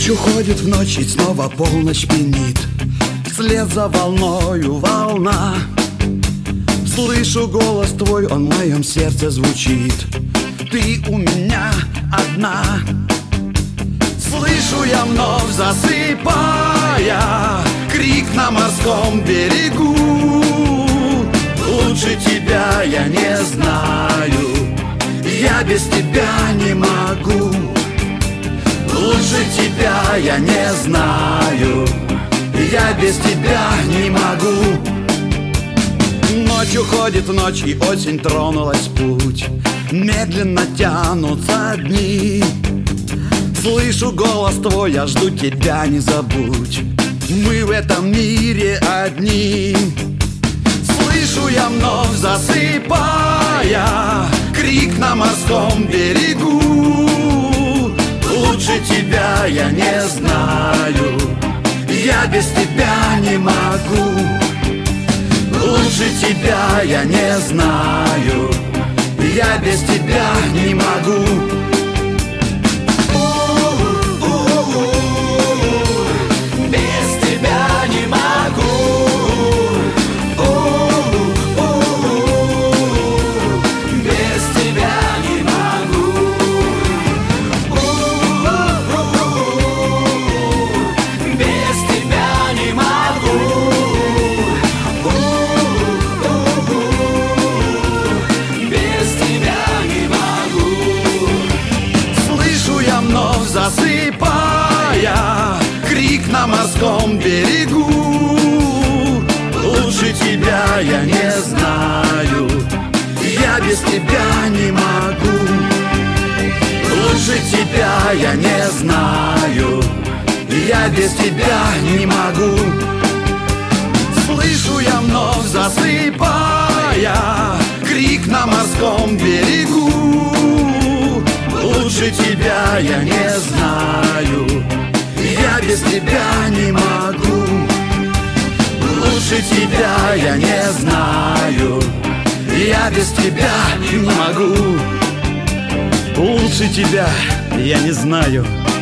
Ночь уходит в ночь, и снова полночь пьянит. Вслед за волною волна. Слышу голос твой, он в моем сердце звучит. Ты у меня одна. Слышу я вновь, засыпая, крик на морском берегу. Лучше тебя я не знаю, я без тебя не могу. Лучше тебя я не знаю, я без тебя не могу. Ночь уходит в ночь, и осень тронулась в путь. Медленно тянутся дни. Слышу голос твой, я жду тебя, не забудь. Мы в этом мире одни. Слышу я вновь, засыпая, крик на морском берегу. Лучше тебя я не знаю, я без тебя не могу. Лучше тебя я не знаю, я без тебя не могу. Засыпая, крик на морском берегу. Лучше тебя я не знаю, я без тебя не могу. Лучше тебя я не знаю, я без тебя не могу. Слышу я вновь, засыпая, крик на морском берегу. Лучше тебя я не знаю, я без тебя не могу. Лучше тебя я не знаю, я без тебя не могу. Лучше тебя я не знаю,